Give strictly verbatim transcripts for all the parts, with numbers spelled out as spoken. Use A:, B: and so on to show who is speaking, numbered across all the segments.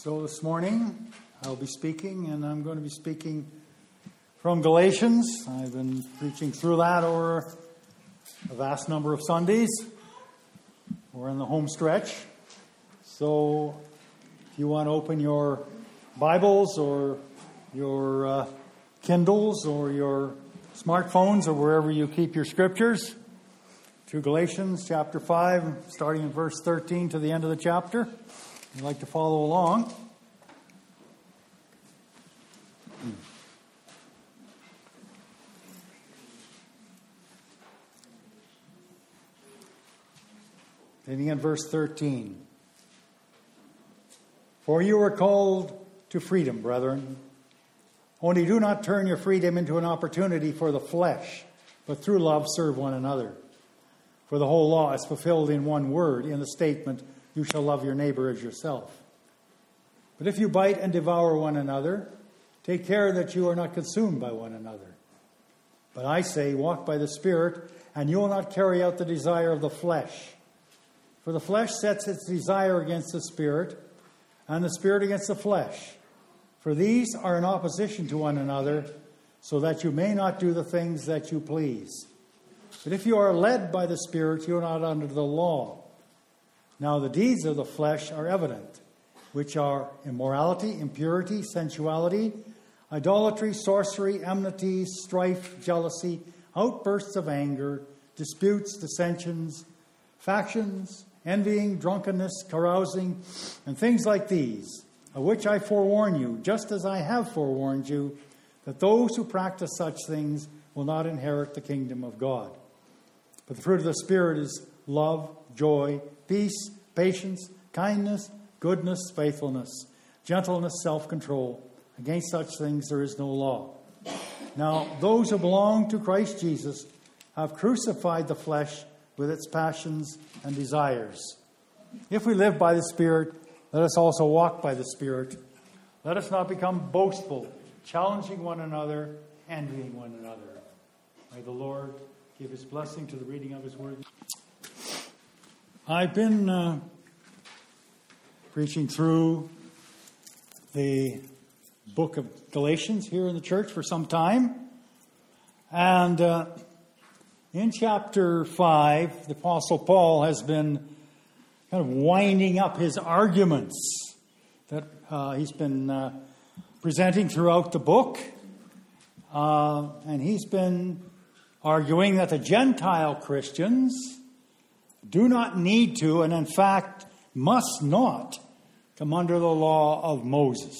A: So this morning I'll be speaking, and I'm going to be speaking from Galatians. I've been preaching through that over a vast number of Sundays. We're in the home stretch. So if you want to open your Bibles or your uh, Kindles or your smartphones or wherever you keep your scriptures, to Galatians chapter five, starting in verse thirteen to the end of the chapter. If you'd like to follow along. Beginning in verse thirteen. For you were called to freedom, brethren. Only do not turn your freedom into an opportunity for the flesh, but through love serve one another. For the whole law is fulfilled in one word, in the statement, you shall love your neighbor as yourself. But if you bite and devour one another, take care that you are not consumed by one another. But I say, walk by the Spirit, and you will not carry out the desire of the flesh. For the flesh sets its desire against the Spirit, and the Spirit against the flesh. For these are in opposition to one another, so that you may not do the things that you please. But if you are led by the Spirit, you are not under the law. Now the deeds of the flesh are evident, which are immorality, impurity, sensuality, idolatry, sorcery, enmity, strife, jealousy, outbursts of anger, disputes, dissensions, factions, envying, drunkenness, carousing, and things like these, of which I forewarn you, just as I have forewarned you, that those who practice such things will not inherit the kingdom of God. But the fruit of the Spirit is love, joy, peace, patience, kindness, goodness, faithfulness, gentleness, self-control. Against such things there is no law. Now, those who belong to Christ Jesus have crucified the flesh with its passions and desires. If we live by the Spirit, let us also walk by the Spirit. Let us not become boastful, challenging one another, envying one another. May the Lord give his blessing to the reading of his word. I've been uh, preaching through the book of Galatians here in the church for some time. And uh, in chapter five, the Apostle Paul has been kind of winding up his arguments that uh, he's been uh, presenting throughout the book. Uh, and he's been arguing that the Gentile Christians do not need to, and in fact must not, come under the law of Moses.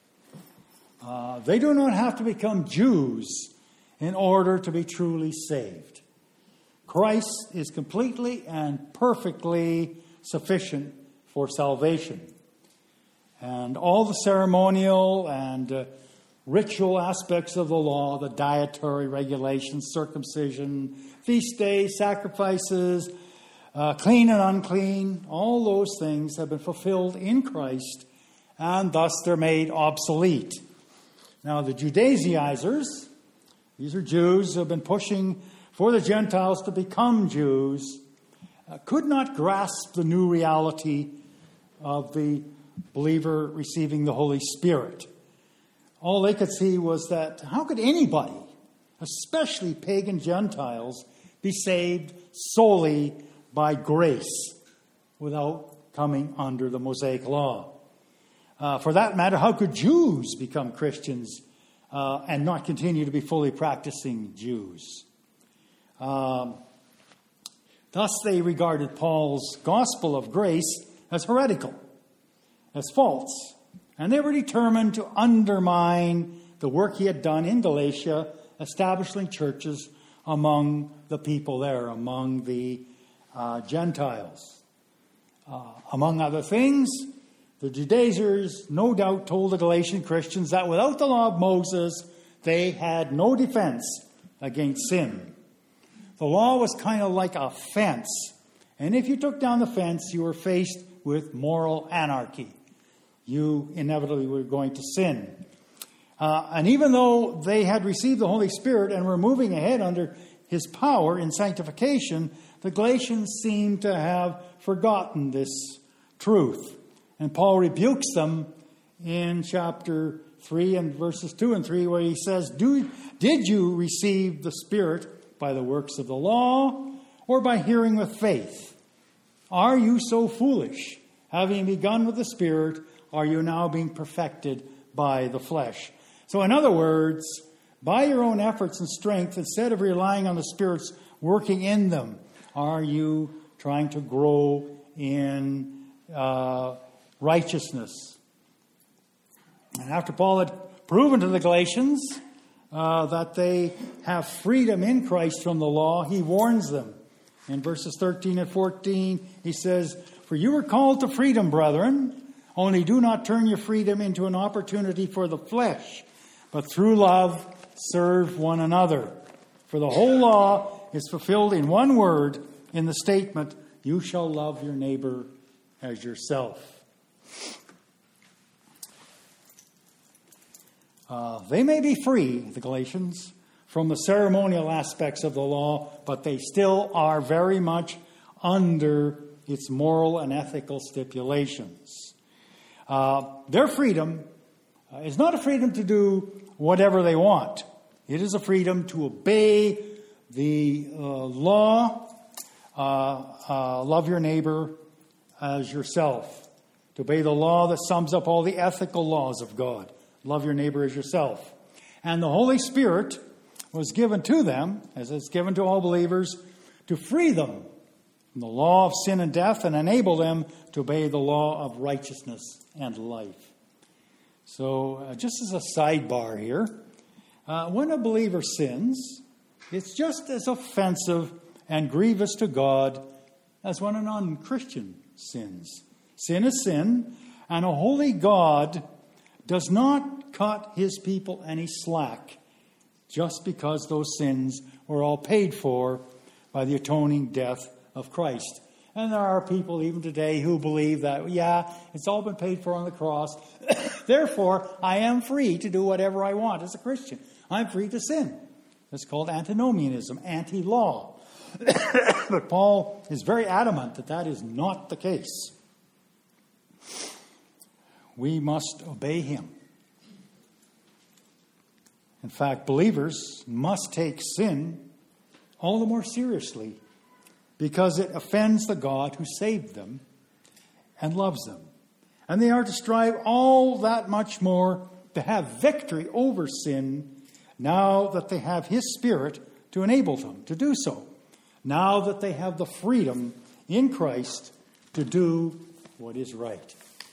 A: Uh, they do not have to become Jews in order to be truly saved. Christ is completely and perfectly sufficient for salvation. And all the ceremonial and uh, ritual aspects of the law, the dietary regulations, circumcision, feast days, sacrifices, uh, clean and unclean, all those things have been fulfilled in Christ, and thus they're made obsolete. Now, the Judaizers, these are Jews who have been pushing for the Gentiles to become Jews, uh, could not grasp the new reality of the believer receiving the Holy Spirit. All they could see was that how could anybody, especially pagan Gentiles, be saved solely by grace without coming under the Mosaic law? Uh, for that matter, how could Jews become Christians uh, and not continue to be fully practicing Jews? Um, thus, they regarded Paul's gospel of grace as heretical, as false. And they were determined to undermine the work he had done in Galatia, establishing churches among the people there, among the uh, Gentiles. Uh, among other things, the Judaizers no doubt told the Galatian Christians that without the law of Moses, they had no defense against sin. The law was kind of like a fence. And if you took down the fence, you were faced with moral anarchy. You inevitably were going to sin. Uh, and even though they had received the Holy Spirit and were moving ahead under his power in sanctification, the Galatians seemed to have forgotten this truth. And Paul rebukes them in chapter three and verses two and three, where he says, Do, did you receive the Spirit by the works of the law or by hearing with faith? Are you so foolish? Having begun with the Spirit, are you now being perfected by the flesh? So in other words, by your own efforts and strength, instead of relying on the Spirit's working in them, are you trying to grow in uh, righteousness? And after Paul had proven to the Galatians uh, that they have freedom in Christ from the law, he warns them. In verses thirteen and fourteen, he says, For you were called to freedom, brethren, only do not turn your freedom into an opportunity for the flesh, but through love serve one another. For the whole law is fulfilled in one word, in the statement, You shall love your neighbor as yourself. Uh, they may be free, the Galatians, from the ceremonial aspects of the law, but they still are very much under its moral and ethical stipulations. Uh, their freedom uh, is not a freedom to do whatever they want. It is a freedom to obey the uh, law, uh, uh, love your neighbor as yourself. To obey the law that sums up all the ethical laws of God. Love your neighbor as yourself. And the Holy Spirit was given to them, as it's given to all believers, to free them from the law of sin and death and enable them to obey the law of righteousness and life. So, uh, just as a sidebar here, uh, when a believer sins, it's just as offensive and grievous to God as when a non-Christian sins. Sin is sin, and a holy God does not cut his people any slack just because those sins were all paid for by the atoning death of Christ. And there are people even today who believe that, yeah, it's all been paid for on the cross. Therefore, I am free to do whatever I want as a Christian. I'm free to sin. That's called antinomianism, anti-law. But Paul is very adamant that that is not the case. We must obey him. In fact, believers must take sin all the more seriously because it offends the God who saved them and loves them. And they are to strive all that much more to have victory over sin now that they have his Spirit to enable them to do so. Now that they have the freedom in Christ to do what is right.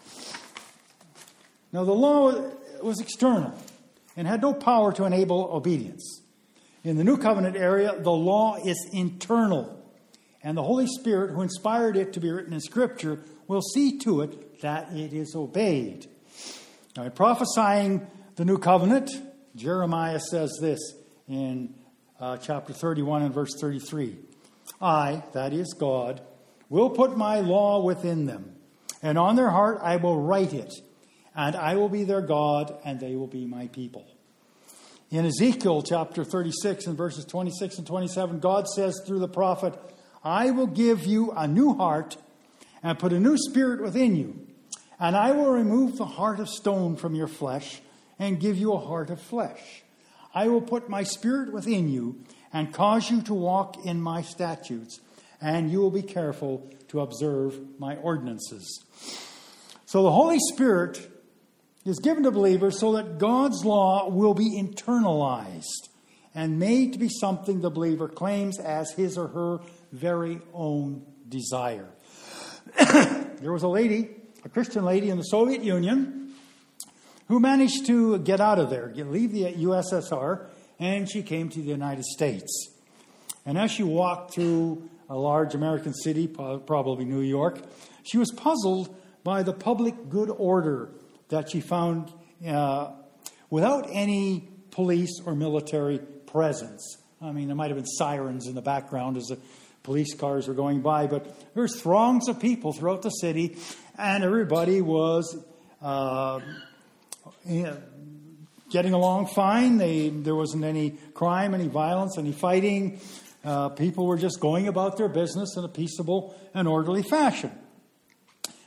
A: Now, the law was external and had no power to enable obedience. In the New Covenant area, the law is internal. And the Holy Spirit, who inspired it to be written in Scripture, will see to it that it is obeyed. Now, in prophesying the New Covenant, Jeremiah says this in uh, chapter thirty-one and verse thirty-three. I, that is God, will put my law within them, and on their heart I will write it. And I will be their God, and they will be my people. In Ezekiel chapter thirty-six and verses twenty-six and twenty-seven, God says through the prophet, I will give you a new heart and put a new spirit within you. And I will remove the heart of stone from your flesh and give you a heart of flesh. I will put my spirit within you and cause you to walk in my statutes, and you will be careful to observe my ordinances. So the Holy Spirit is given to believers so that God's law will be internalized and made to be something the believer claims as his or her very own desire. There was a lady, a Christian lady in the Soviet Union, who managed to get out of there, leave the U S S R, and she came to the United States. And as she walked through a large American city, probably New York, she was puzzled by the public good order that she found uh, without any police or military presence. I mean, there might have been sirens in the background as the police cars were going by, but there's throngs of people throughout the city, and everybody was uh, you know, getting along fine. They, there wasn't any crime, any violence, any fighting. Uh, people were just going about their business in a peaceable and orderly fashion.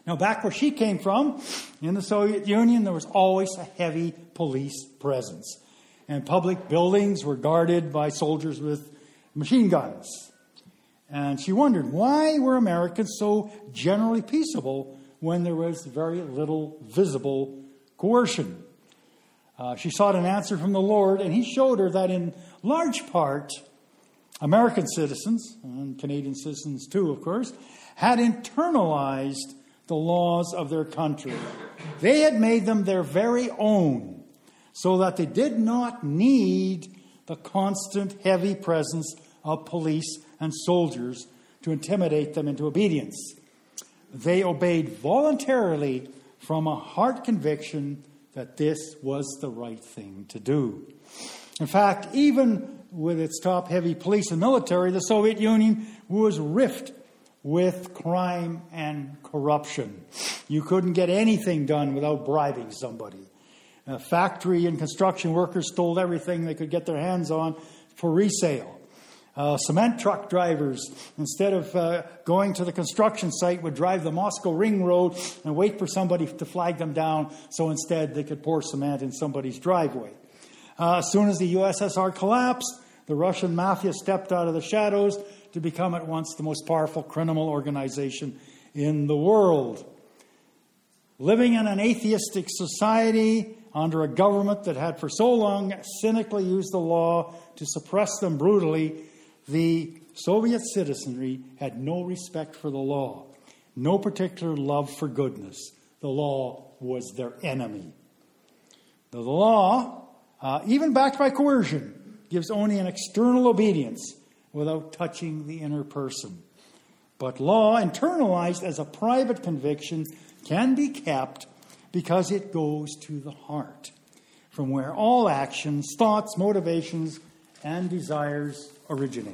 A: Now, back where she came from, in the Soviet Union, there was always a heavy police presence. And public buildings were guarded by soldiers with machine guns. And she wondered, why were Americans so generally peaceable when there was very little visible coercion? Uh, she sought an answer from the Lord, and he showed her that in large part, American citizens, and Canadian citizens too, of course, had internalized the laws of their country. They had made them their very own, so that they did not need the constant heavy presence of police and soldiers to intimidate them into obedience. They obeyed voluntarily from a heart conviction that this was the right thing to do. In fact, even with its top heavy police and military, the Soviet Union was rift with crime and corruption. You couldn't get anything done without bribing somebody. Uh, factory and construction workers stole everything they could get their hands on for resale. Uh, cement truck drivers, instead of uh, going to the construction site, would drive the Moscow Ring Road and wait for somebody to flag them down, so instead they could pour cement in somebody's driveway. Uh, as soon as the U S S R collapsed, the Russian mafia stepped out of the shadows to become at once the most powerful criminal organization in the world. Living in an atheistic society under a government that had for so long cynically used the law to suppress them brutally, the Soviet citizenry had no respect for the law, no particular love for goodness. The law was their enemy. The law, uh, even backed by coercion, gives only an external obedience without touching the inner person. But law, internalized as a private conviction, can be kept because it goes to the heart, from where all actions, thoughts, motivations, and desires originate.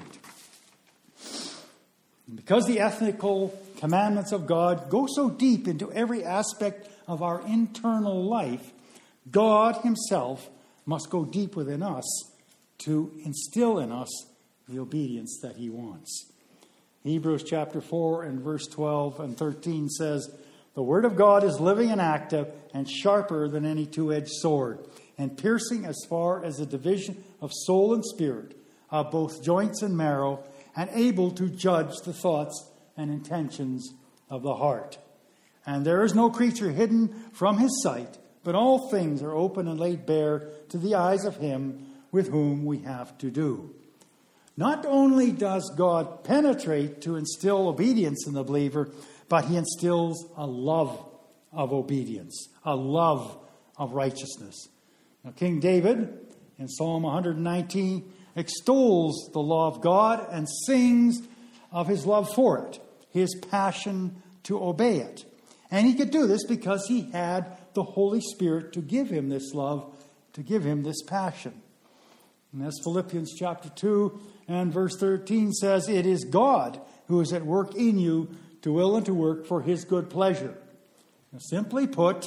A: And because the ethical commandments of God go so deep into every aspect of our internal life, God himself must go deep within us to instill in us the obedience that he wants. Hebrews chapter four and verse twelve and thirteen says, "The word of God is living and active and sharper than any two-edged sword, and piercing as far as the division of soul and spirit, of both joints and marrow, and able to judge the thoughts and intentions of the heart. And there is no creature hidden from his sight, but all things are open and laid bare to the eyes of him with whom we have to do." Not only does God penetrate to instill obedience in the believer, but he instills a love of obedience, a love of righteousness. Now, King David, in Psalm one nineteen, extols the law of God and sings of his love for it, his passion to obey it. And he could do this because he had the Holy Spirit to give him this love, to give him this passion. And as Philippians chapter two and verse thirteen says, "It is God who is at work in you to will and to work for his good pleasure." Now, simply put,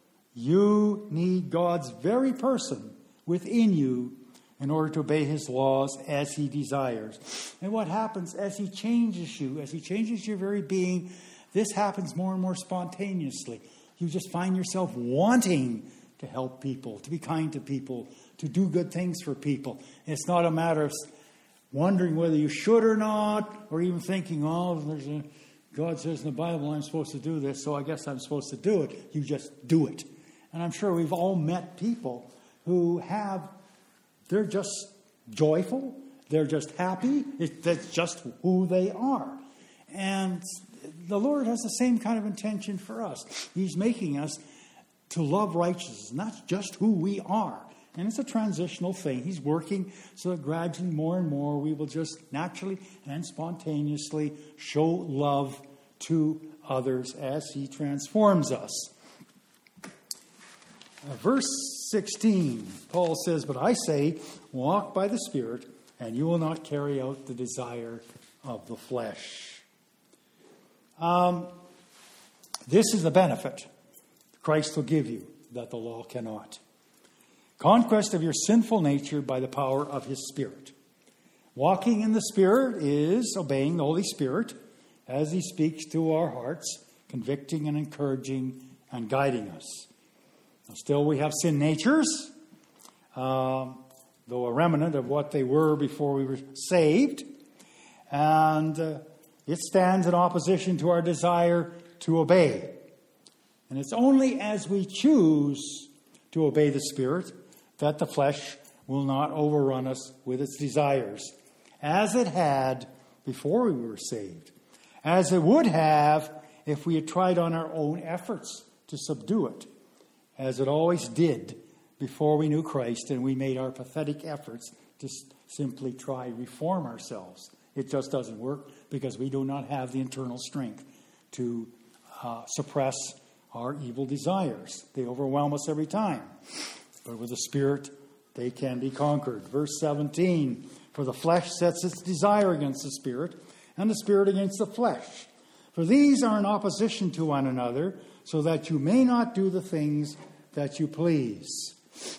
A: you need God's very person within you in order to obey his laws as he desires. And what happens as he changes you, as he changes your very being, this happens more and more spontaneously. You just find yourself wanting to help people, to be kind to people, to do good things for people. It's not a matter of wondering whether you should or not, or even thinking, oh, there's a, God says in the Bible I'm supposed to do this, so I guess I'm supposed to do it. You just do it. And I'm sure we've all met people who have, they're just joyful, they're just happy, it, that's just who they are. And the Lord has the same kind of intention for us. He's making us to love righteousness, not just who we are. And it's a transitional thing. He's working so that gradually more and more we will just naturally and spontaneously show love to others as he transforms us. Uh, verse sixteen, Paul says, "But I say, walk by the Spirit, and you will not carry out the desire of the flesh." Um, this is the benefit Christ will give you that the law cannot. Conquest of your sinful nature by the power of his Spirit. Walking in the Spirit is obeying the Holy Spirit as he speaks to our hearts convicting and encouraging and guiding us. Now, still we have sin natures, um, though a remnant of what they were before we were saved. And uh, it stands in opposition to our desire to obey. And it's only as we choose to obey the Spirit that the flesh will not overrun us with its desires, as it had before we were saved, as it would have if we had tried on our own efforts to subdue it, as it always did before we knew Christ and we made our pathetic efforts to simply try to reform ourselves. It just doesn't work because we do not have the internal strength to uh, suppress our evil desires. They overwhelm us every time. But with the Spirit, they can be conquered. Verse seventeen, for the flesh sets its desire against the Spirit, and the Spirit against the flesh. For these are in opposition to one another, so that you may not do the things that you please.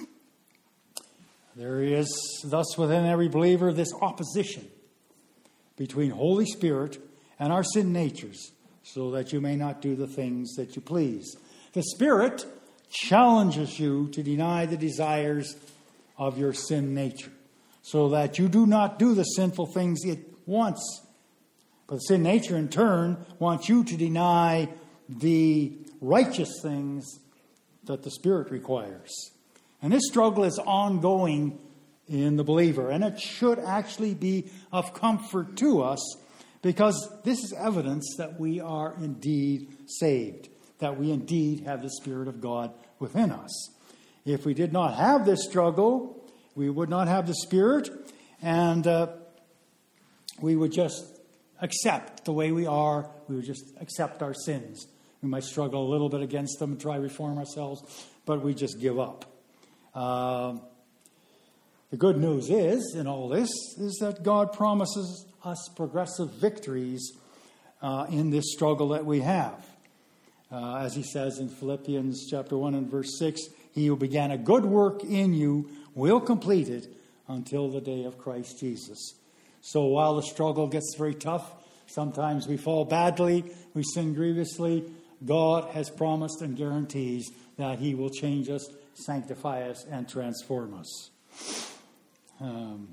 A: There is thus within every believer this opposition between Holy Spirit and our sin natures, so that you may not do the things that you please. The Spirit challenges you to deny the desires of your sin nature, so that you do not do the sinful things it wants. But the sin nature, in turn, wants you to deny the righteous things that the Spirit requires. And this struggle is ongoing in the believer, and it should actually be of comfort to us, because this is evidence that we are indeed saved, that we indeed have the Spirit of God within us. If we did not have this struggle, we would not have the Spirit, and uh, we would just accept the way we are. We would just accept our sins. We might struggle a little bit against them and try to reform ourselves, but we just give up. Uh, the good news is, in all this, is that God promises us progressive victories uh, in this struggle that we have. Uh, as he says in Philippians chapter one and verse six, he who began a good work in you will complete it until the day of Christ Jesus. So while the struggle gets very tough, sometimes we fall badly, we sin grievously, God has promised and guarantees that he will change us, sanctify us, and transform us. Um,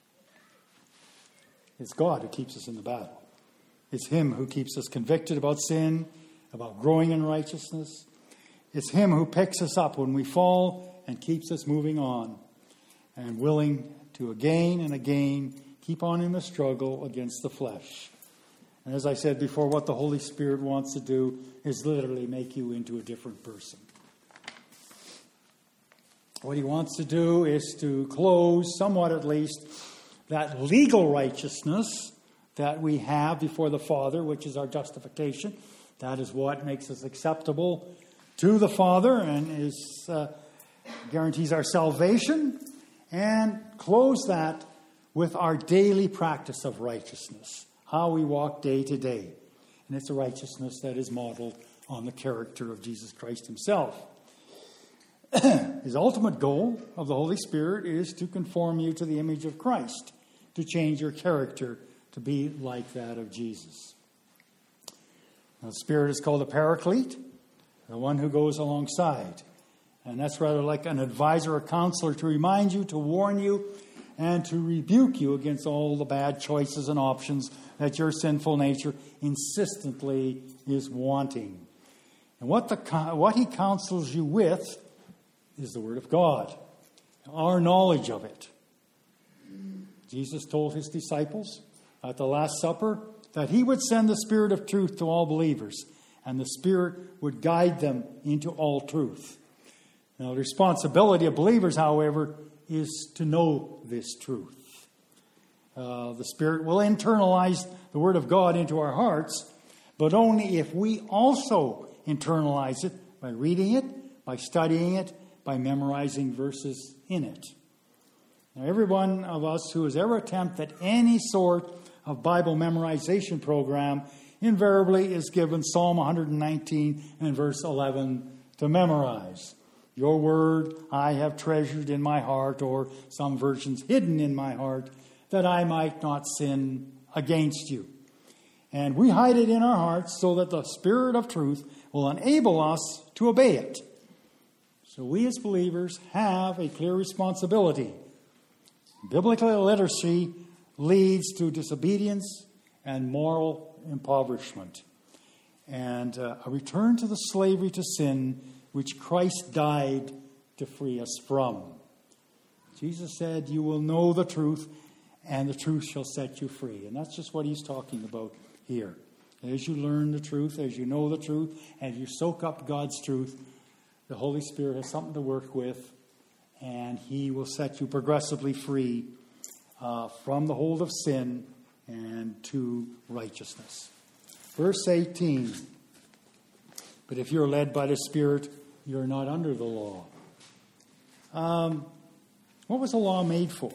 A: it's God who keeps us in the battle. It's him who keeps us convicted about sin, about growing in righteousness. It's him who picks us up when we fall and keeps us moving on and willing to again and again keep on in the struggle against the flesh. And as I said before, what the Holy Spirit wants to do is literally make you into a different person. What he wants to do is to close, somewhat at least, that legal righteousness that we have before the Father, which is our justification. That is what makes us acceptable to the Father and is uh, guarantees our salvation. And close that with our daily practice of righteousness, how we walk day to day. And it's a righteousness that is modeled on the character of Jesus Christ himself. His ultimate goal of the Holy Spirit is to conform you to the image of Christ, to change your character to be like that of Jesus. Now, the Spirit is called a paraclete, the one who goes alongside. And that's rather like an advisor or counselor to remind you, to warn you, and to rebuke you against all the bad choices and options that your sinful nature insistently is wanting. And what the what he counsels you with is the Word of God, our knowledge of it. Jesus told his disciples at the Last Supper that he would send the Spirit of truth to all believers, and the Spirit would guide them into all truth. Now, the responsibility of believers, however, is to know this truth. Uh, the Spirit will internalize the Word of God into our hearts, but only if we also internalize it by reading it, by studying it, by memorizing verses in it. Now, every one of us who has ever attempted any sort of Bible memorization program invariably is given Psalm one nineteen and verse eleven to memorize. Your word I have treasured in my heart, or some versions hidden in my heart, that I might not sin against you. And we hide it in our hearts so that the Spirit of truth will enable us to obey it. So we as believers have a clear responsibility. Biblical illiteracy leads to disobedience and moral impoverishment, and uh, a return to the slavery to sin which Christ died to free us from. Jesus said, you will know the truth, and the truth shall set you free. And that's just what he's talking about here. As you learn the truth, as you know the truth, as you soak up God's truth, the Holy Spirit has something to work with, and he will set you progressively free uh, from the hold of sin and to righteousness. Verse eighteen, but if you're led by the Spirit, you're not under the law. Um, what was the law made for?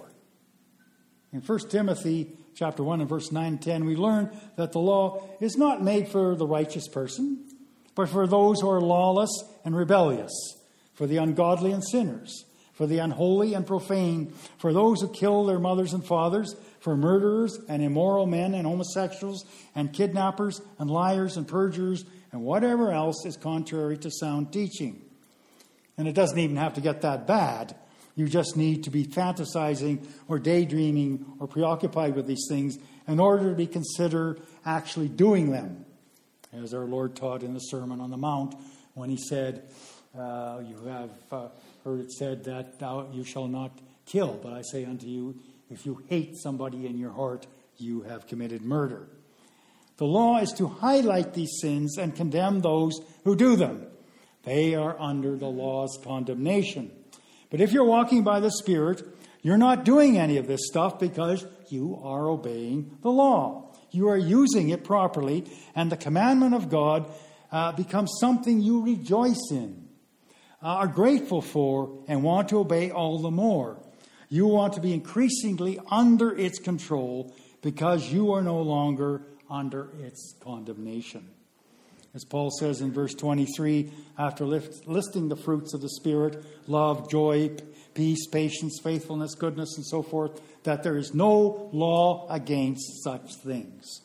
A: In First Timothy chapter one and verse nine and ten, we learn that the law is not made for the righteous person, but for those who are lawless and rebellious, for the ungodly and sinners, for the unholy and profane, for those who kill their mothers and fathers, for murderers and immoral men and homosexuals and kidnappers and liars and perjurers and whatever else is contrary to sound teaching. And it doesn't even have to get that bad. You just need to be fantasizing or daydreaming or preoccupied with these things in order to be considered actually doing them. As our Lord taught in the Sermon on the Mount when he said, uh, you have uh, heard it said that thou, you shall not kill. But I say unto you, if you hate somebody in your heart, you have committed murder. The law is to highlight these sins and condemn those who do them. They are under the law's condemnation. But if you're walking by the Spirit, you're not doing any of this stuff because you are obeying the law. You are using it properly, and the commandment of God uh, becomes something you rejoice in, uh, are grateful for, and want to obey all the more. You want to be increasingly under its control because you are no longer under its condemnation. As Paul says in verse twenty-three, after listing the fruits of the Spirit, love, joy, peace, patience, faithfulness, goodness, and so forth, that there is no law against such things.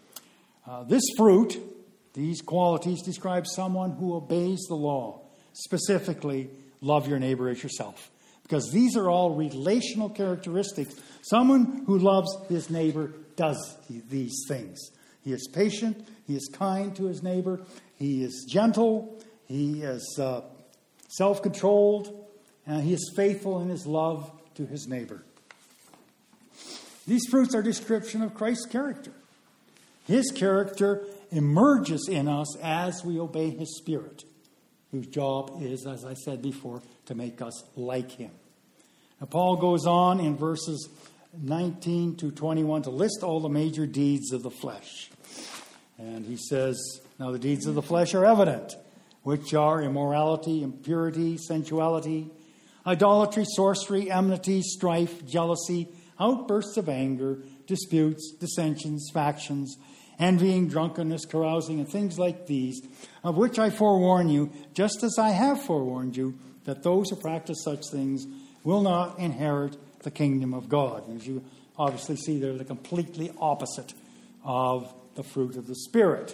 A: Uh, this fruit, these qualities, describe someone who obeys the law. Specifically, love your neighbor as yourself. Because these are all relational characteristics. Someone who loves his neighbor does these things. He is patient. He is kind to his neighbor. He is gentle. He is uh, self-controlled. And he is faithful in his love to his neighbor. These fruits are a description of Christ's character. His character emerges in us as we obey his Spirit, whose job is, as I said before, to make us like him. Now, Paul goes on in verses nineteen to twenty-one to list all the major deeds of the flesh. And he says, now the deeds of the flesh are evident, which are immorality, impurity, sensuality, idolatry, sorcery, enmity, strife, jealousy, outbursts of anger, disputes, dissensions, factions, envying, drunkenness, carousing, and things like these, of which I forewarn you, just as I have forewarned you, that those who practice such things will not inherit the kingdom of God. As you obviously see, they're the completely opposite of the fruit of the Spirit.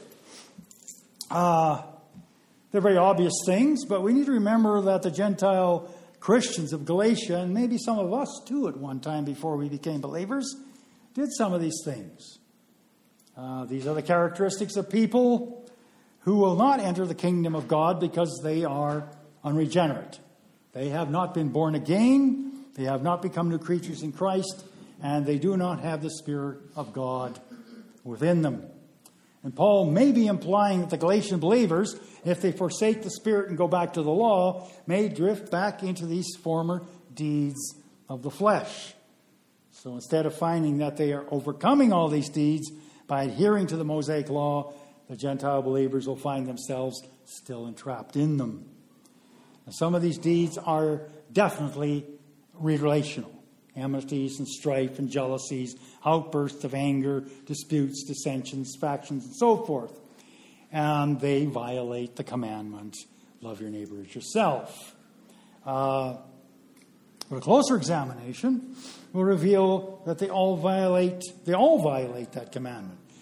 A: Uh, they're very obvious things, but we need to remember that the Gentile Christians of Galatia, and maybe some of us too at one time before we became believers, did some of these things. Uh, these are the characteristics of people who will not enter the kingdom of God because they are unregenerate. They have not been born again. They have not become new creatures in Christ. And they do not have the Spirit of God within them. And Paul may be implying that the Galatian believers, if they forsake the Spirit and go back to the law, may drift back into these former deeds of the flesh. So instead of finding that they are overcoming all these deeds by adhering to the Mosaic law, the Gentile believers will find themselves still entrapped in them. Now, some of these deeds are definitely relational. Enmities and strife and jealousies, outbursts of anger, disputes, dissensions, factions, and so forth. And they violate the commandment, love your neighbor as yourself. Uh, but a closer examination will reveal that they all violate, they all violate that commandment.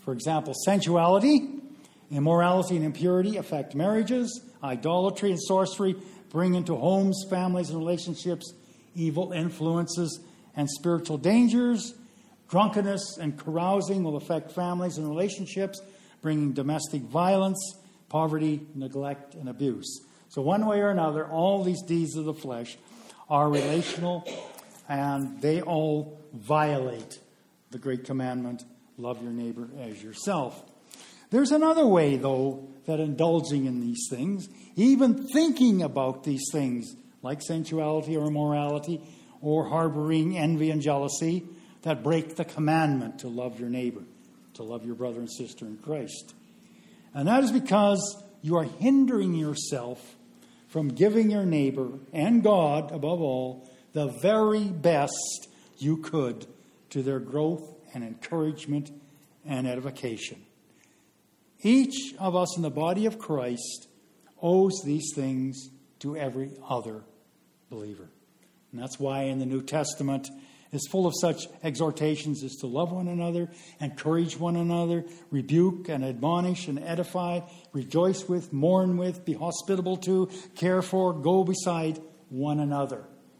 A: For example, sensuality, immorality, and impurity affect marriages. Idolatry and sorcery bring into homes, families, and relationships evil influences and spiritual dangers. Drunkenness and carousing will affect families and relationships, bringing domestic violence, poverty, neglect, and abuse. So one way or another, all these deeds of the flesh are relational, and they all violate the great commandment, love your neighbor as yourself. There's another way, though, that indulging in these things, even thinking about these things, like sensuality or immorality, or harboring envy and jealousy, that break the commandment to love your neighbor, to love your brother and sister in Christ. And that is because you are hindering yourself from giving your neighbor, and God above all, the very best you could to their growth and encouragement and edification. Each of us in the body of Christ owes these things to every other believer. And that's why in the New Testament is full of such exhortations as to love one another, encourage one another, rebuke and admonish and edify, rejoice with, mourn with, be hospitable to, care for, go beside one another.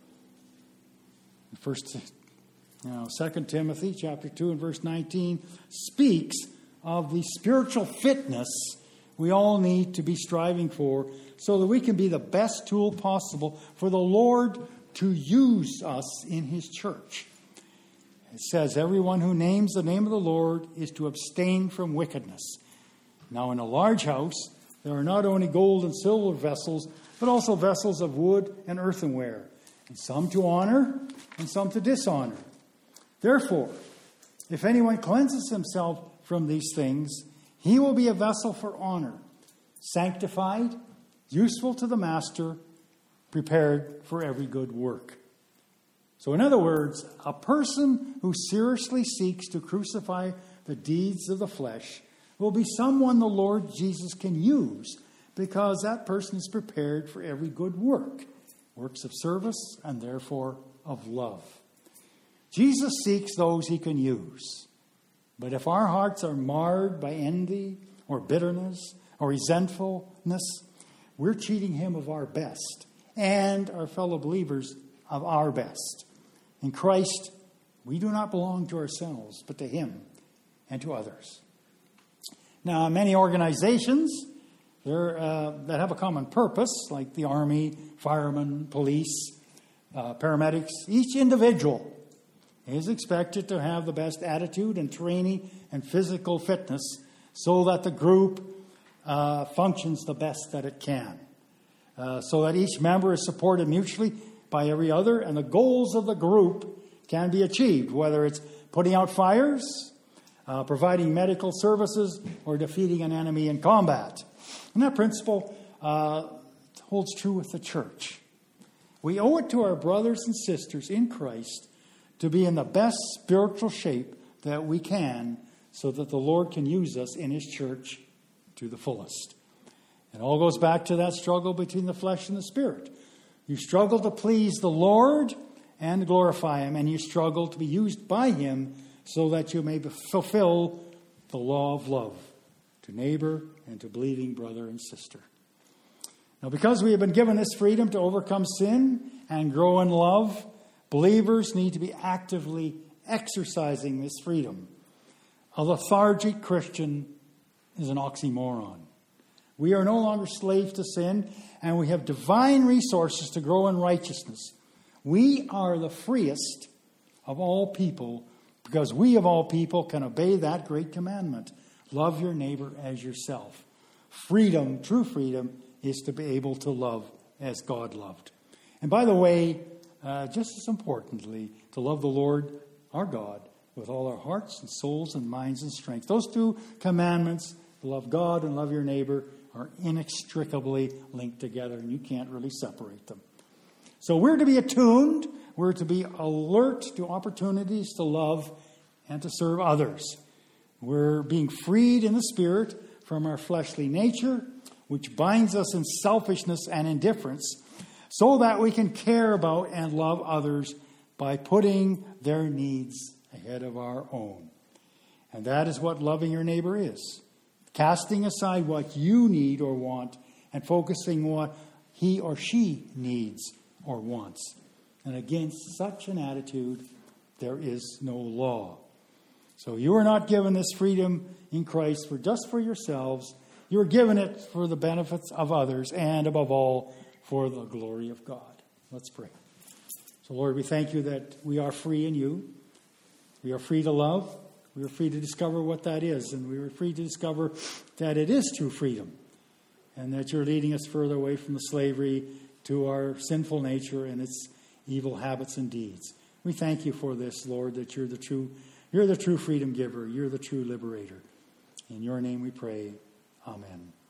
A: First, you know, Second Timothy chapter two and verse nineteen speaks of the spiritual fitness we all need to be striving for, so that we can be the best tool possible for the Lord to use us in his church. It says, everyone who names the name of the Lord is to abstain from wickedness. Now in a large house, there are not only gold and silver vessels, but also vessels of wood and earthenware, and some to honor and some to dishonor. Therefore, if anyone cleanses himself from these things, he will be a vessel for honor, sanctified, useful to the master, prepared for every good work. So in other words, a person who seriously seeks to crucify the deeds of the flesh will be someone the Lord Jesus can use, because that person is prepared for every good work, works of service and therefore of love. Jesus seeks those he can use. But if our hearts are marred by envy or bitterness or resentfulness, we're cheating him of our best and our fellow believers of our best. In Christ, we do not belong to ourselves, but to him and to others. Now, many organizations there, uh, that have a common purpose, like the Army, firemen, police, uh, paramedics, each individual is expected to have the best attitude and training and physical fitness so that the group uh, functions the best that it can. Uh, so that each member is supported mutually by every other, and the goals of the group can be achieved, whether it's putting out fires, uh, providing medical services, or defeating an enemy in combat. And that principle uh, holds true with the church. We owe it to our brothers and sisters in Christ to be in the best spiritual shape that we can, so that the Lord can use us in his church to the fullest. It all goes back to that struggle between the flesh and the spirit. You struggle to please the Lord and glorify him, and you struggle to be used by him so that you may fulfill the law of love to neighbor and to believing brother and sister. Now, because we have been given this freedom to overcome sin and grow in love, believers need to be actively exercising this freedom. A lethargic Christian is an oxymoron. We are no longer slaves to sin, and we have divine resources to grow in righteousness. We are the freest of all people, because we of all people can obey that great commandment. Love your neighbor as yourself. Freedom, true freedom, is to be able to love as God loved. And by the way, uh, just as importantly, to love the Lord, our God, with all our hearts and souls and minds and strength. Those two commandments, love God and love your neighbor, are inextricably linked together, and you can't really separate them. So we're to be attuned, we're to be alert to opportunities to love and to serve others. We're being freed in the Spirit from our fleshly nature, which binds us in selfishness and indifference, so that we can care about and love others by putting their needs ahead of our own. And that is what loving your neighbor is. Casting aside what you need or want and focusing on what he or she needs or wants. And against such an attitude, there is no law. So you are not given this freedom in Christ for just for yourselves. You are given it for the benefits of others and above all for the glory of God. Let's pray. So Lord, we thank you that we are free in you. We are free to love. We are free to discover what that is. And we are free to discover that it is true freedom. And that you're leading us further away from the slavery to our sinful nature and its evil habits and deeds. We thank you for this, Lord, that you're the true, you're the true freedom giver. You're the true liberator. In your name we pray. Amen.